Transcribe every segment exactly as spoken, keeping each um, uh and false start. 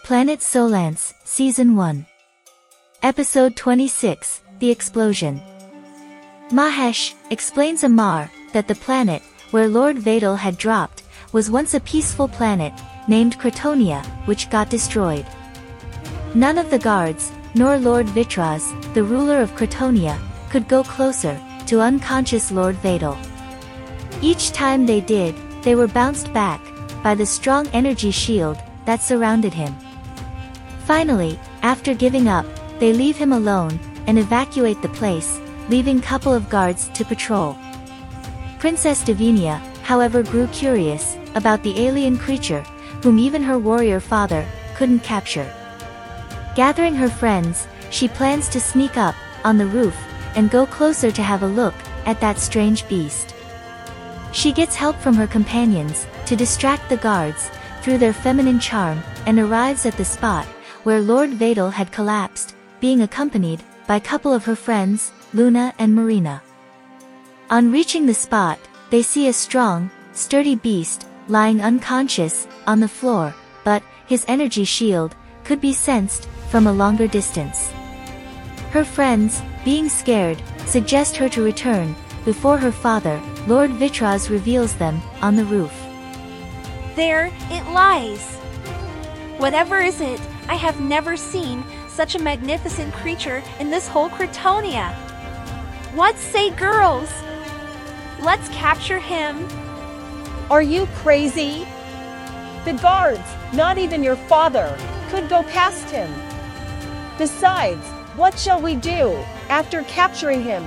Planet Solance, Season one. Episode twenty-six, The Explosion. Mahesh explains Amar that the planet, where Lord Vadal had dropped, was once a peaceful planet, named Cretonia, which got destroyed. None of the guards, nor Lord Vitraz, the ruler of Cretonia, could go closer to unconscious Lord Vadal. Each time they did, they were bounced back by the strong energy shield that surrounded him. Finally, after giving up, they leave him alone and evacuate the place, leaving couple of guards to patrol. Princess Davinia, however, grew curious about the alien creature, whom even her warrior father couldn't capture. Gathering her friends, she plans to sneak up on the roof and go closer to have a look at that strange beast. She gets help from her companions to distract the guards through their feminine charm and arrives at the spot where Lord Vadal had collapsed, being accompanied by a couple of her friends, Luna and Marina. On reaching the spot, they see a strong, sturdy beast lying unconscious on the floor, but his energy shield could be sensed from a longer distance. Her friends, being scared, suggest her to return before her father, Lord Vitraz, reveals them on the roof. There it lies. Whatever is it, I have never seen such a magnificent creature in this whole Cretonia. What say, girls? Let's capture him. Are you crazy? The guards, not even your father, could go past him. Besides, what shall we do after capturing him?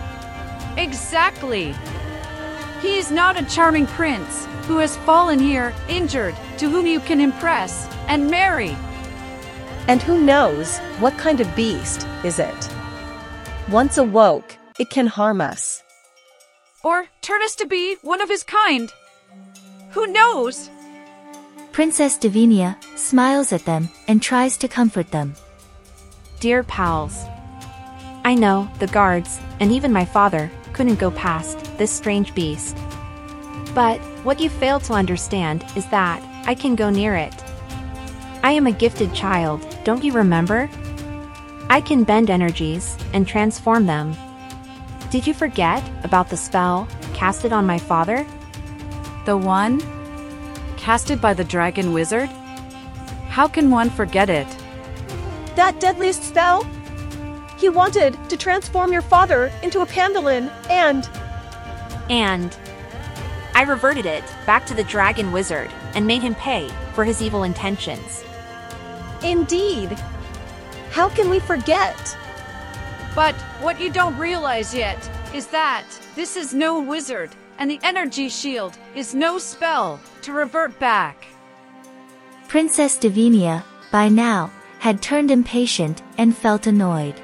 Exactly. He is not a charming prince who has fallen here injured, to whom you can impress and marry. And who knows what kind of beast is it? Once awoke, it can harm us. Or turn us to be one of his kind. Who knows? Princess Davinia smiles at them and tries to comfort them. Dear pals, I know the guards, and even my father, couldn't go past this strange beast. But what you fail to understand is that I can go near it. I am a gifted child, don't you remember? I can bend energies and transform them. Did you forget about the spell casted on my father? The one casted by the dragon wizard? How can one forget it? That deadliest spell? He wanted to transform your father into a Pandalin, and... And... I reverted it back to the dragon wizard and made him pay for his evil intentions. Indeed. How can we forget? But what you don't realize yet is that this is no wizard, and the energy shield is no spell to revert back. Princess Davinia, by now, had turned impatient and felt annoyed.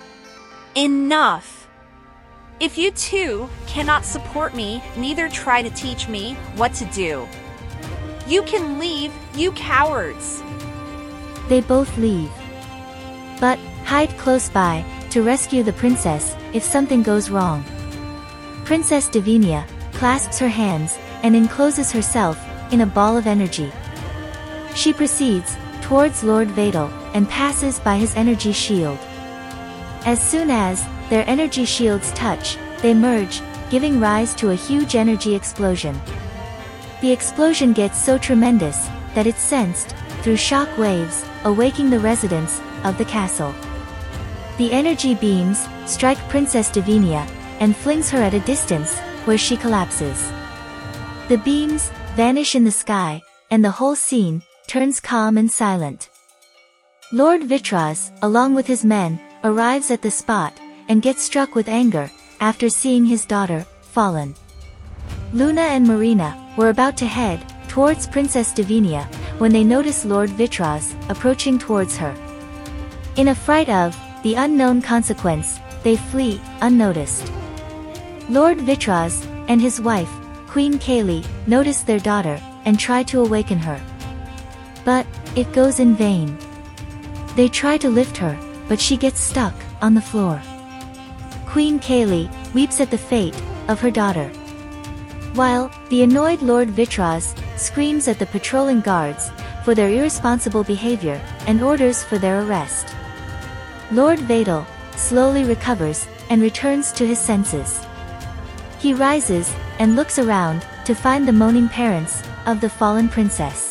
Enough! If you two cannot support me, neither try to teach me what to do. You can leave, you cowards! They both leave, but hide close by to rescue the princess if something goes wrong. Princess Davinia clasps her hands and encloses herself in a ball of energy. She proceeds towards Lord Vadal and passes by his energy shield. As soon as their energy shields touch, they merge, giving rise to a huge energy explosion. The explosion gets so tremendous that it's sensed through shock waves, awaking the residents of the castle. The energy beams strike Princess Davinia and flings her at a distance, where she collapses. The beams vanish in the sky, and the whole scene turns calm and silent. Lord Vitraz, along with his men, arrives at the spot and gets struck with anger after seeing his daughter fallen. Luna and Marina were about to head towards Princess Davinia when they notice Lord Vitraz approaching towards her. In a fright of the unknown consequence, they flee unnoticed. Lord Vitraz and his wife, Queen Kaylee, notice their daughter and try to awaken her. But it goes in vain. They try to lift her, but she gets stuck on the floor. Queen Kaylee weeps at the fate of her daughter, while the annoyed Lord Vitraz screams at the patrolling guards for their irresponsible behavior, and orders for their arrest. Lord Vadel slowly recovers and returns to his senses. He rises and looks around to find the moaning parents of the fallen princess.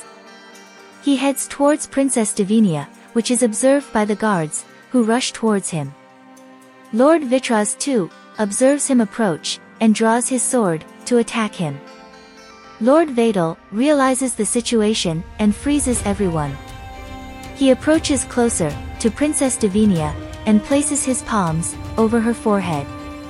He heads towards Princess Davinia, which is observed by the guards, who rush towards him. Lord Vitraz too observes him approach and draws his sword to attack him. Lord Vadel realizes the situation and freezes everyone. He approaches closer to Princess Davinia and places his palms over her forehead.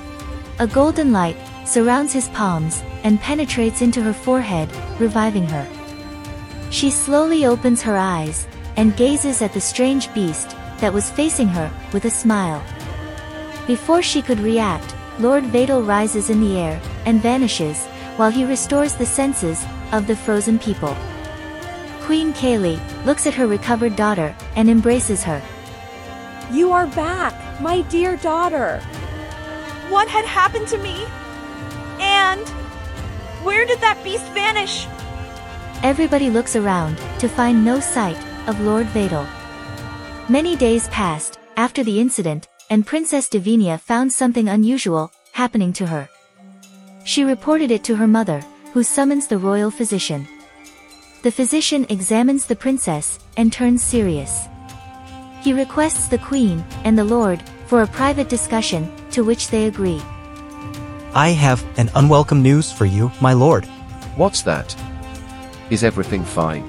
A golden light surrounds his palms and penetrates into her forehead, reviving her. She slowly opens her eyes and gazes at the strange beast that was facing her with a smile. Before she could react, Lord Vadel rises in the air and vanishes, while he restores the senses of the frozen people. Queen Kaylee looks at her recovered daughter and embraces her. You are back, my dear daughter. What had happened to me? And where did that beast vanish? Everybody looks around to find no sight of Lord Vadel. Many days passed after the incident, and Princess Davinia found something unusual happening to her. She reported it to her mother, who summons the royal physician. The physician examines the princess and turns serious. He requests the queen and the lord for a private discussion, to which they agree. I have an unwelcome news for you, my lord. What's that? Is everything fine?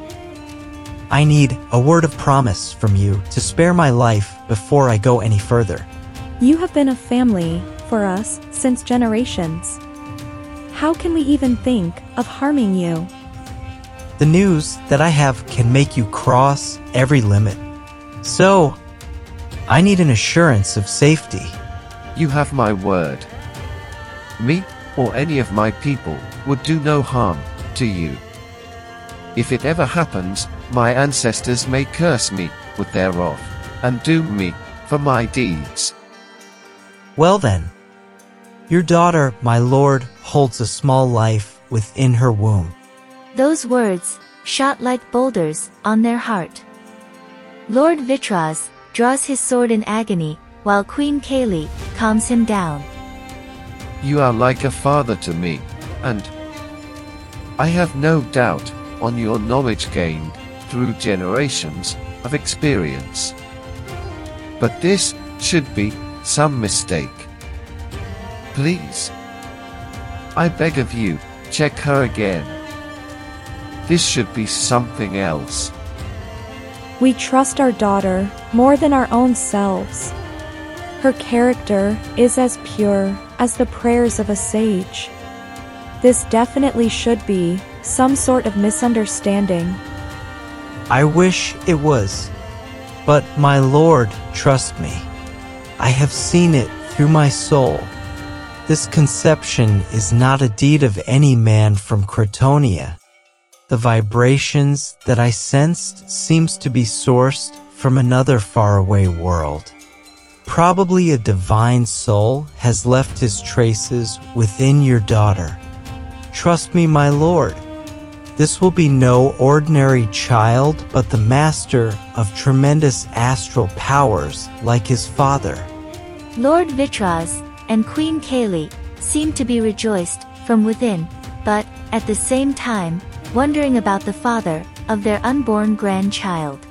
I need a word of promise from you to spare my life before I go any further. You have been a family for us since generations. How can we even think of harming you? The news that I have can make you cross every limit. So, I need an assurance of safety. You have my word. Me, or any of my people, would do no harm to you. If it ever happens, my ancestors may curse me with their wrath, and doom me for my deeds. Well then, your daughter, my lord, holds a small life within her womb. Those words shot like boulders on their heart. Lord Vitraz draws his sword in agony, while Queen Kaylee calms him down. You are like a father to me, and I have no doubt on your knowledge gained through generations of experience. But this should be some mistake. Please, I beg of you, check her again. This should be something else. We trust our daughter more than our own selves. Her character is as pure as the prayers of a sage. This definitely should be some sort of misunderstanding. I wish it was. But my lord, trust me. I have seen it through my soul. This conception is not a deed of any man from Cretonia. The vibrations that I sensed seems to be sourced from another faraway world. Probably a divine soul has left his traces within your daughter. Trust me, my lord. This will be no ordinary child, but the master of tremendous astral powers like his father. Lord Vitraz and Queen Kaylee seem to be rejoiced from within, but, at the same time, wondering about the father of their unborn grandchild.